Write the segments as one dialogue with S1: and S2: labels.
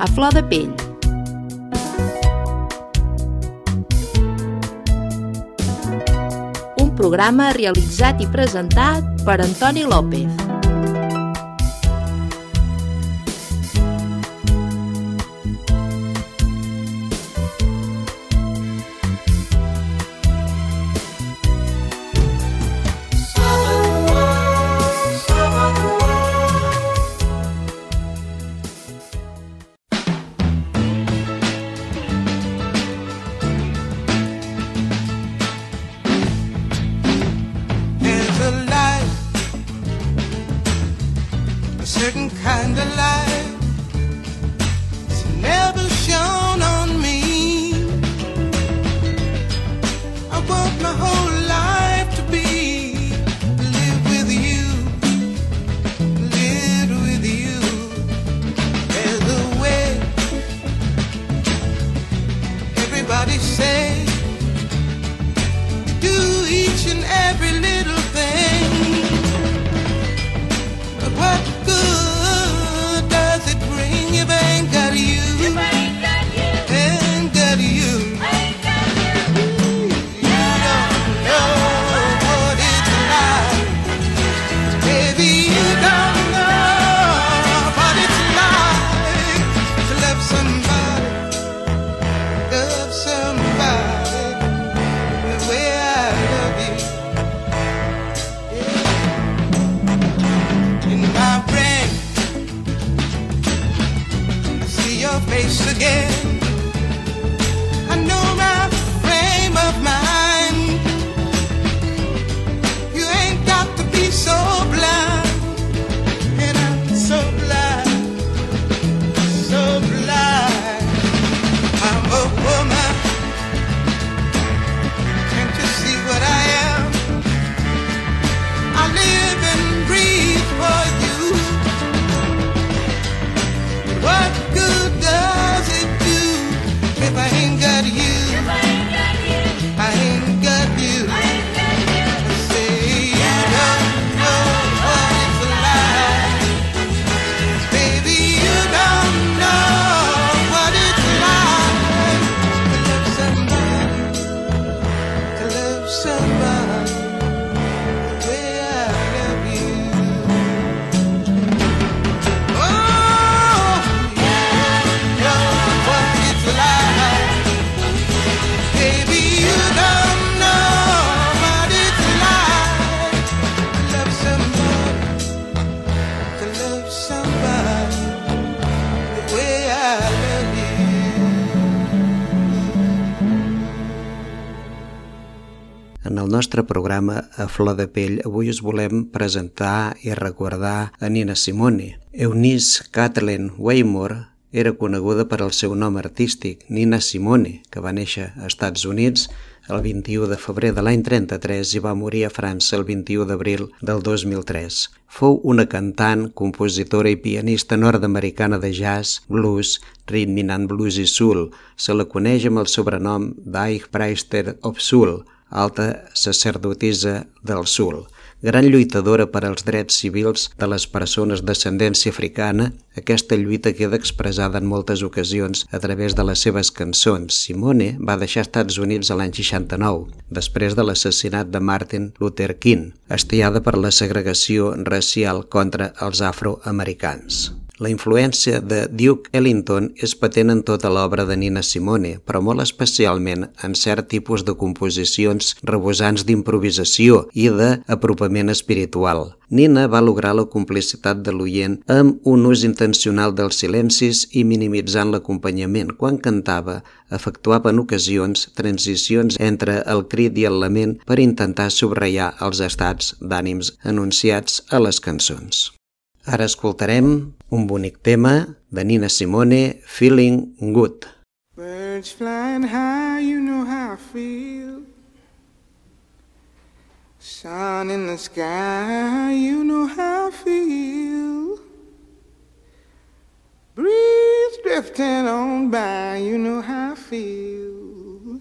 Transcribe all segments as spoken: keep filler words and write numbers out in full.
S1: a flor de pell. Un programa realitzat i presentat per Antoni López.
S2: Certain kind of light it's never shone on me. I want my whole life to be live with you, live with you. There's a way everybody say do each and every little thing, but what good does it bring if I ain't got you? If I ain't got you, ain't got you, ain't got you. You don't know what it's like, baby. You don't know what it's like to love somebody, love somebody the way I love you. Yeah. In my brain your face again. I know my frame of mind. You ain't got to be so blind, and I'm so blind, so blind. I'm a woman. Can't you see what I am? I live and breathe for you. What good does it do if I ain't got you? If I ain't got you, I ain't got you. I ain't got you. I say you don't know what it's like, baby. You don't know what it's like to love somebody, to love somebody the way I love you. Oh.
S3: En el nostre programa A Flor de Pell avui us volem presentar i recordar a Nina Simone. Eunice Kathleen Waymore era coneguda per al seu nom artístic, Nina Simone, que va néixer als Estats Units el vint-i-u de febrer de l'any trenta-tres i va morir a França el vint-i-u d'abril del dos mil tres. Fou una cantant, compositora i pianista nord-americana de jazz, blues, rhythm and blues i soul. Se la coneix amb el sobrenom d'High Priestess of Soul, alta sacerdotisa del soul. Gran lluitadora per als drets civils de les persones d'ascendència africana, aquesta lluita queda expressada en moltes ocasions a través de les seves cançons. Simone va deixar Estats Units a l'any seixanta-nou, després de l'assassinat de Martin Luther King, hastiada per la segregació racial contra els afroamericans. La influència de Duke Ellington és patent en tota l'obra de Nina Simone, però molt especialment en cert tipus de composicions rebosants d'improvisació i d'apropament espiritual. Nina va lograr la complicitat de l'oient amb un ús intencional dels silencis i minimitzant l'acompanyament. Quan cantava, efectuava en ocasions transicions entre el crit i el lament per intentar subratllar els estats d'ànims anunciats a les cançons. Ara escoltarem un bonic tema de Nina Simone, Feeling Good.
S2: Birds flying high, you know how I feel. Sun in the sky, you know how I feel. Breeze drifting on by, you know how I feel.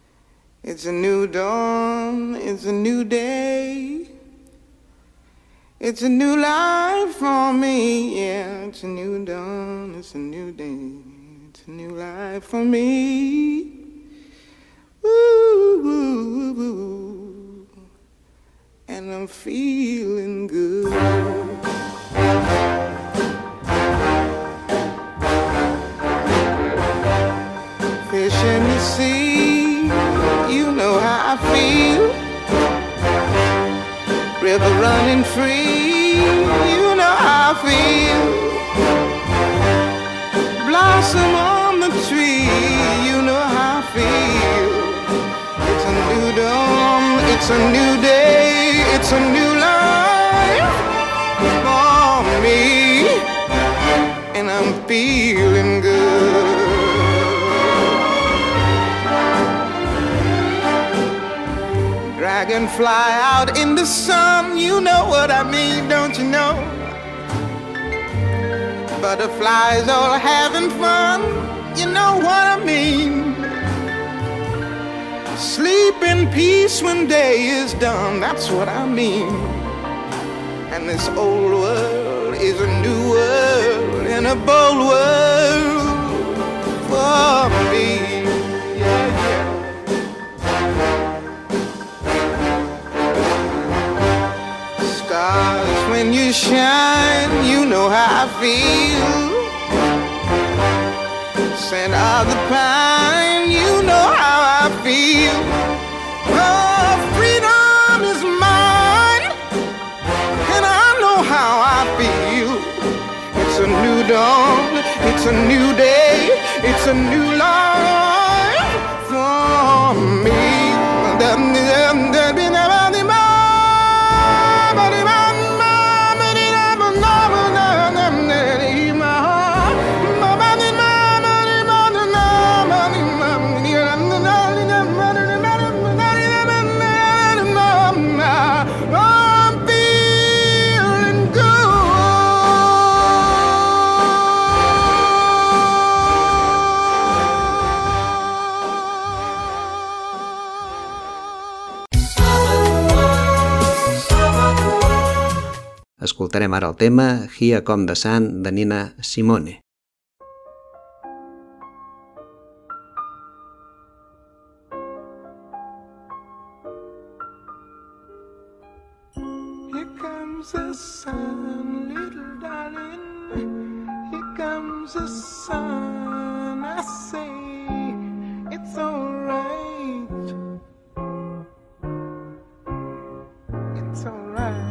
S2: It's a new dawn, it's a new day. It's a new life for me, yeah. It's a new dawn, it's a new day. It's a new life for me. Ooh, ooh, ooh. And I'm feeling good. Fish in the sea, you know how I feel. River running free, you know how I feel. Blossom on the tree, you know how I feel. It's a new dawn, it's a new day, it's a new life for me. And I'm feeling good. Dragonfly out in the sun, you know what I mean, don't you know? Butterflies all having fun, you know what I mean. Sleep in peace when day is done, that's what I mean. And this old world is a new world and a bold world for me. Yeah, yeah. Stars, when you shine, you know how I feel. Scent of the pine, you know how I feel. Oh, freedom is mine, and I know how I feel. It's a new dawn, it's a new day, it's a new life for me.
S3: Escoltarem ara el tema Here Come the Sun de Nina Simone.
S2: Here comes the sun, little darling. Here comes the sun. I say it's alright. It's alright.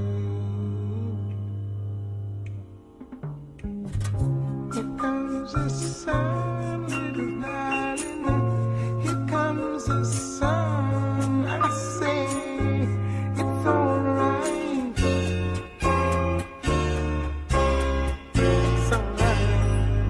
S2: Here comes the sun, little darling. Here comes the sun. I say it's alright. It's alright.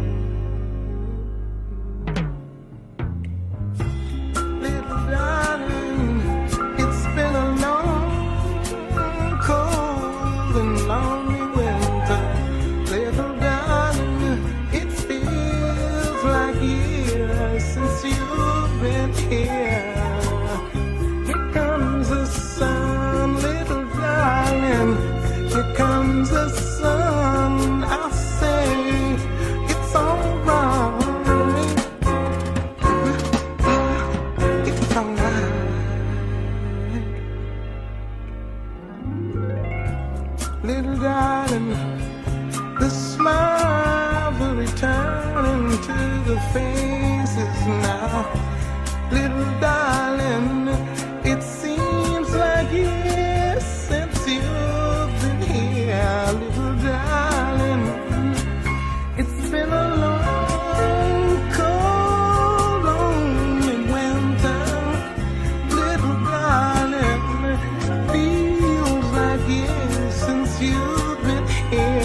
S2: Little darling, it's been a long, cold and lonely winter. Little darling, it feels like years since you've been here. Here comes the sun, little darling. Here comes the sun. I say it's alright. It's alright. Little darling, the smiles are returning to the faces now. Little darling, it seems like years since you've been here. Little darling, it's been a long, cold, lonely winter. Little darling, feels like years since you've been here.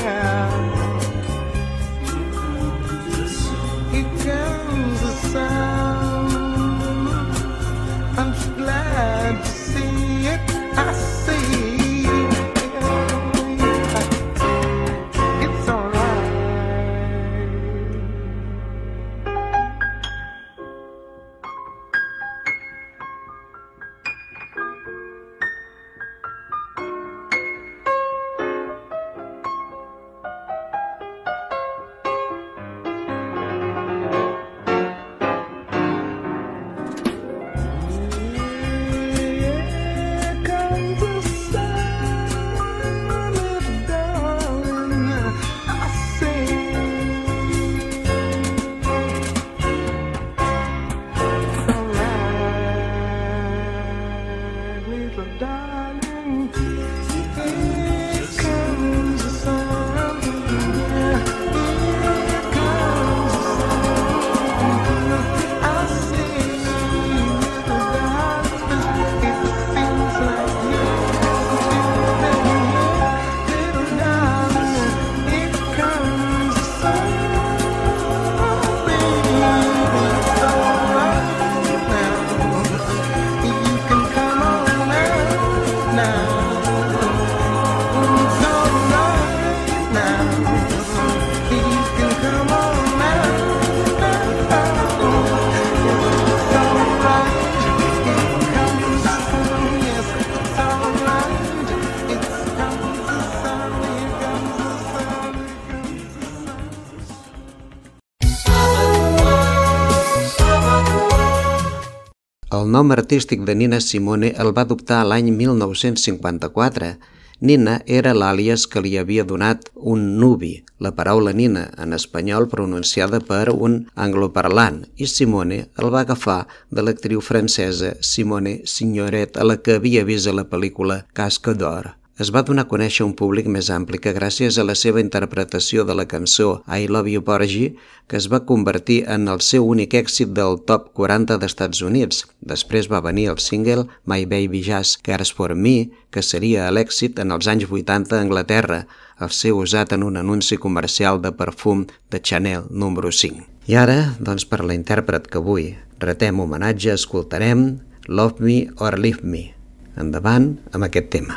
S3: El nom artístic de Nina Simone el va adoptar l'any mil nou-cents cinquanta-quatre. Nina era l'àlies que li havia donat un nubi, la paraula Nina en espanyol pronunciada per un angloparlant, i Simone el va agafar de l'actriu francesa Simone Signoret, a la que havia vist a la pel·lícula Casque d'Or. Es va donar a conèixer un públic més ampli que gràcies a la seva interpretació de la cançó I Love You Porgy, que es va convertir en el seu únic èxit del top quaranta d'Estats Units. Després va venir el single My Baby Just Cares For Me, que seria l'èxit en els anys vuitanta a Anglaterra, el ser usat en un anunci comercial de perfum de Chanel número cinc. I ara, doncs per la intèrpret que avui retem homenatge, escoltarem Love Me or Leave Me. Endavant amb aquest tema.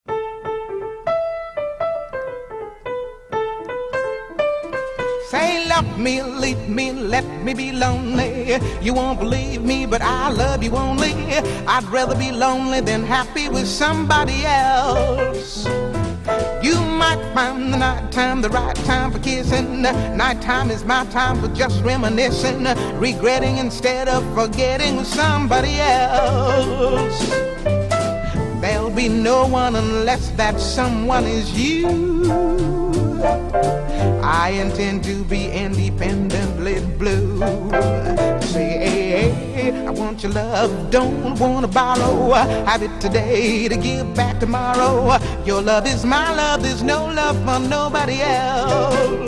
S2: Say love me, leave me, let me be lonely. You won't believe me, but I love you only. I'd rather be lonely than happy with somebody else. You might find the night time the right time for kissing. Nighttime is my time for just reminiscing, regretting instead of forgetting with somebody else. There'll be no one unless that someone is you. I intend to be independently blue. Say, hey, hey, I want your love, don't wanna borrow. Have it today to give back tomorrow. Your love is my love, there's no love for nobody else.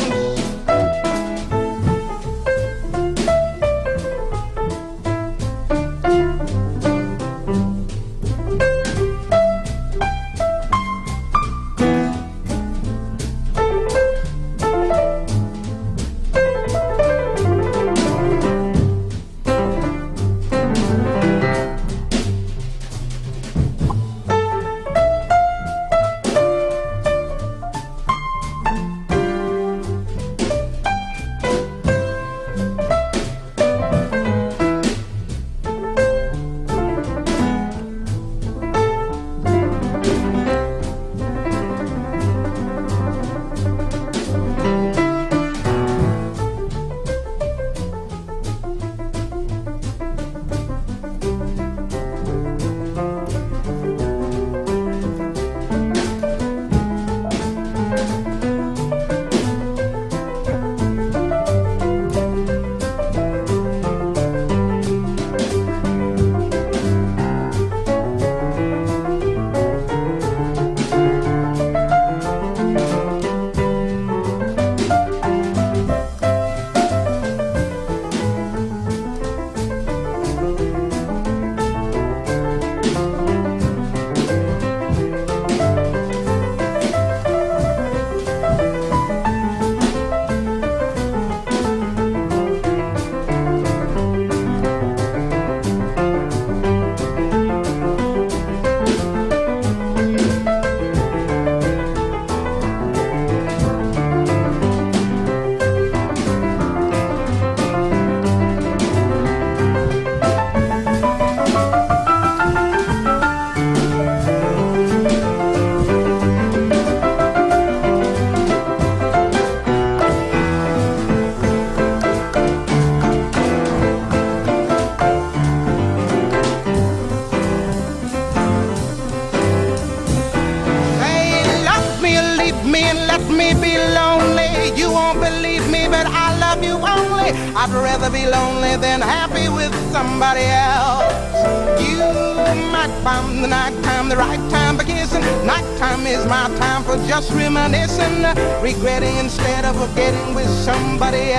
S2: I'd rather be lonely than happy with somebody else. You might find the nighttime the right time for kissing. Nighttime is my time for just reminiscing, regretting instead of forgetting with somebody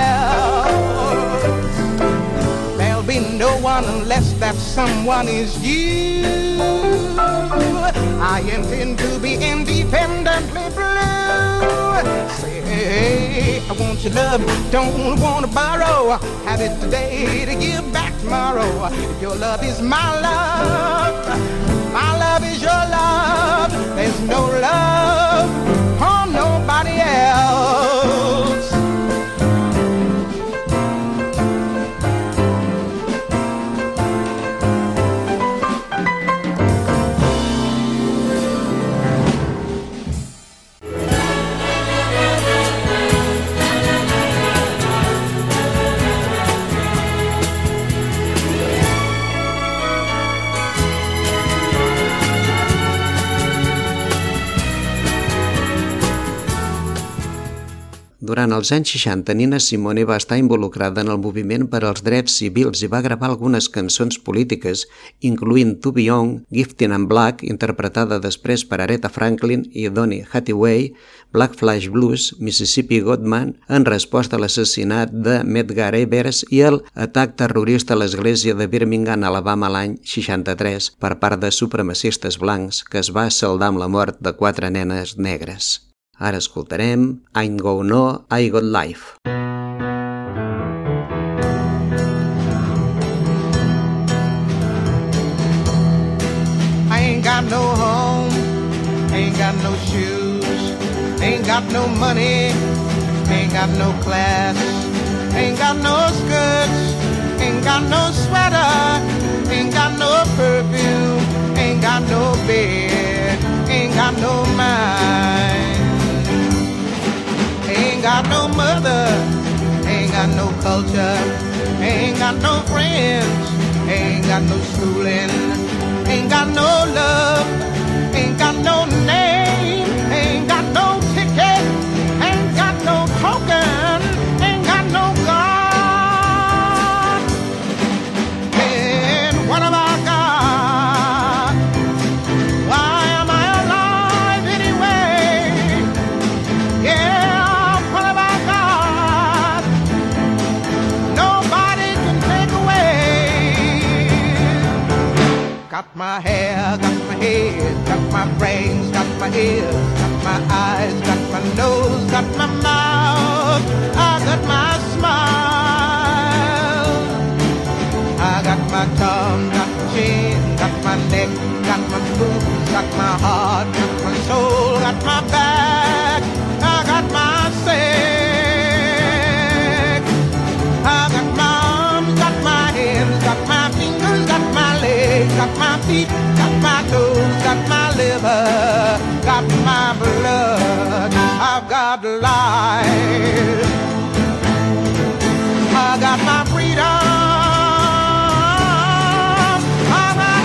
S2: else. There'll be no one unless that someone is you. I intend to be independently blue. Say, hey, I want your love, don't want to borrow. Have it today to give back tomorrow. Your love is my love, my love is your love. There's no love for nobody else.
S3: Durant els anys seixanta, Nina Simone va estar involucrada en el moviment per als drets civils i va gravar algunes cançons polítiques, incloent To Be Young, Gifted in Black, interpretada després per Aretha Franklin i Donny Hathaway, Black Flash Blues, Mississippi Goodman, en resposta a l'assassinat de Medgar Evers i el atac terrorista a l'església de Birmingham, Alabama, l'any seixanta-tres, per part de supremacistes blancs, que es va saldar amb la mort de quatre nenes negres. Ara escoltarem I Ain't Got No, I Got Life.
S2: I ain't got no home, ain't got no shoes, ain't got no money, ain't got no class, ain't got no skirts, ain't got no sweater, ain't got no perfume, ain't got no bed, ain't got no mind. Ain't got no mother, ain't got no culture, ain't got no friends, ain't got no schooling, ain't got no love, ain't got no name, ain't got no ticket, ain't got no token, ain't got no God. And what have I got? Why am I alive anyway? Yeah. Got my hair, got my head, got my brains, got my ears, got my eyes, got my nose, got my mouth, I got my smile. I got my tongue, got my chin, got my neck, got my boobs, got my heart, got my soul, got my back, I got my sex. I got my arms, got my hands, got my fingers, got my legs, got my feet, got my toes, got my liver, got my blood, I've got life, I got my freedom, I got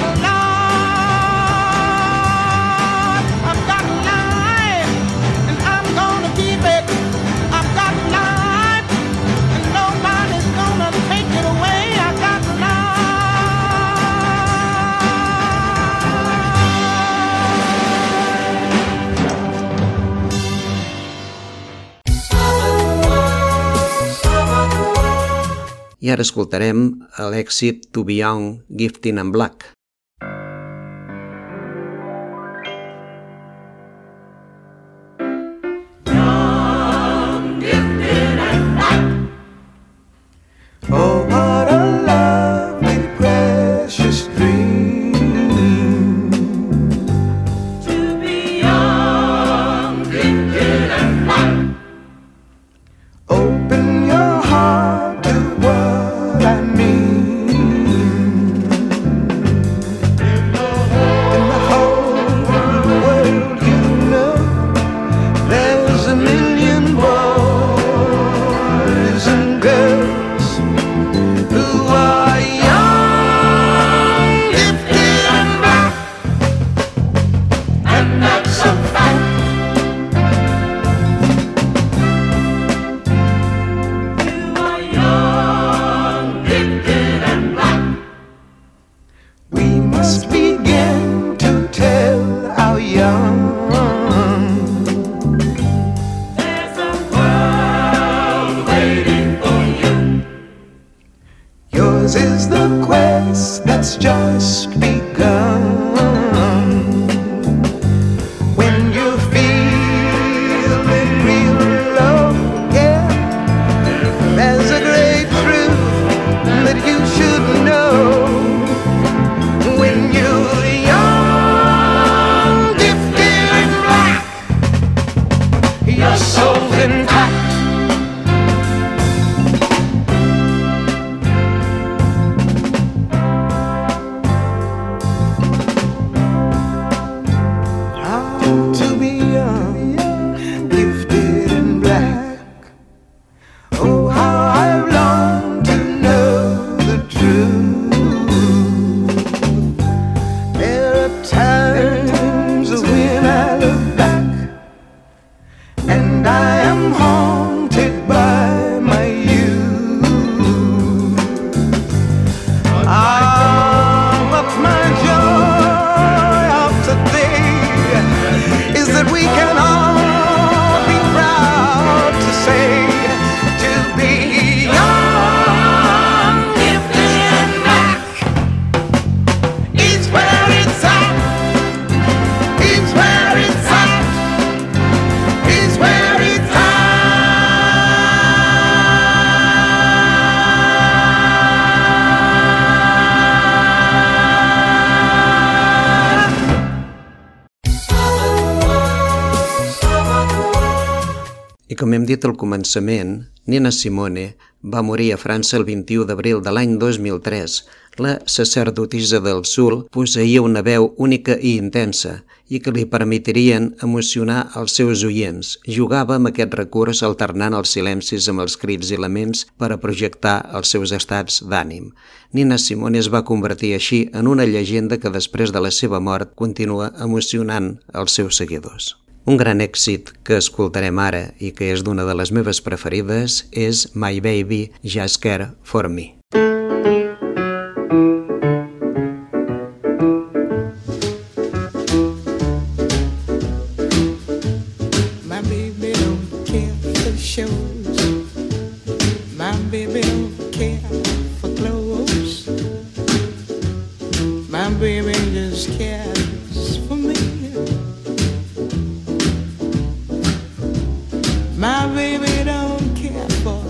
S2: life, I've got life, and I'm gonna keep it, I've got life, and nobody's gonna take it away, I've got life.
S3: I ara escoltarem l'èxit To Be Young, Gifted in Black.
S2: Oh, what a lovely, precious dream.
S4: To be young, gifted and black.
S2: Open your heart to what I mean.
S3: I com hem dit al començament, Nina Simone va morir a França el vint-i-u d'abril de l'any dos mil tres. La sacerdotisa del Sul posseïa una veu única i intensa i que li permetrien emocionar els seus oients. Jugava amb aquest recurs alternant els silencis amb els crits i laments per a projectar els seus estats d'ànim. Nina Simone es va convertir així en una llegenda que després de la seva mort continua emocionant els seus seguidors. Un gran èxit que escoltarem ara i que és d'una de les meves preferides és My Baby Just Care For Me.
S2: My baby don't care for shows. My baby don't care for clothes. My baby just cares for me. My baby don't care for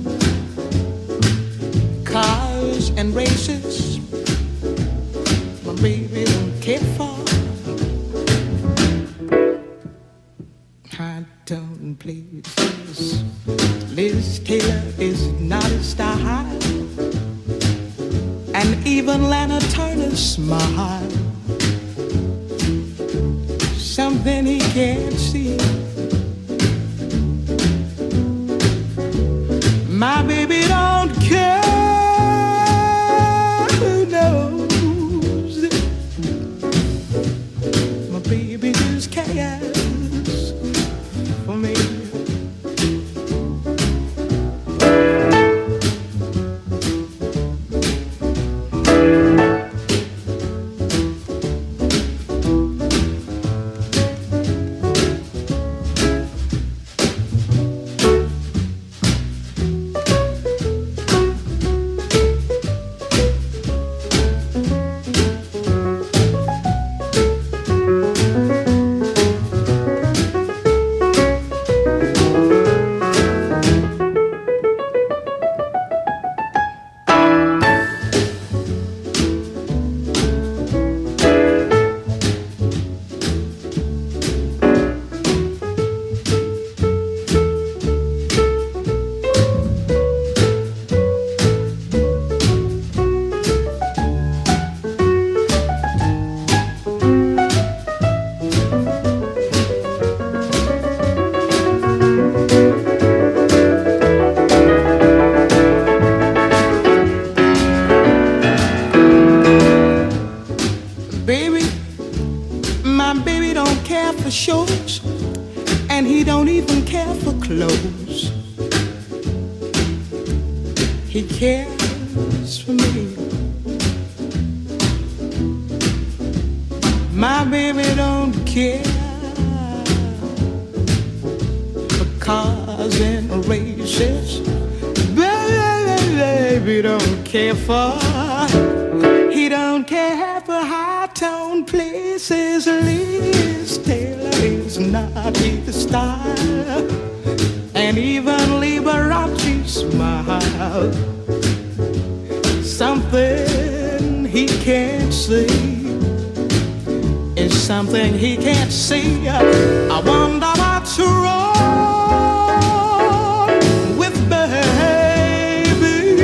S2: cars and races. My baby don't care for high-tone places. Liz Taylor is not a style, and even Lana Turner's smile, something he can't see. My baby don't care, who knows? My baby just cares for me. Shows, and he don't even care for clothes. He cares for me. My baby don't care for cars and races. Baby don't care for, he don't care for high-tone places. Liz Taylor is not his style, and even Liberace smile, something he can't see is something he can't see. I wonder what's wrong with baby.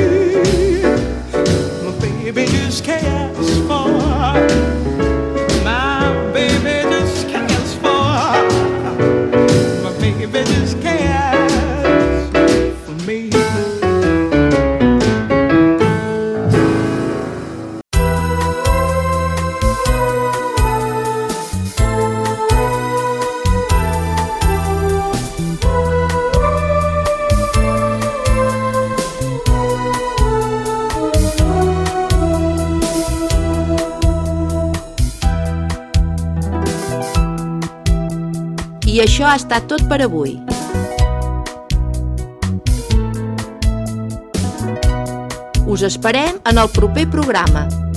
S2: My baby just cares for, my baby just cares for, my baby just cares for me.
S1: I això ha estat tot per avui. Us esperem en el proper programa.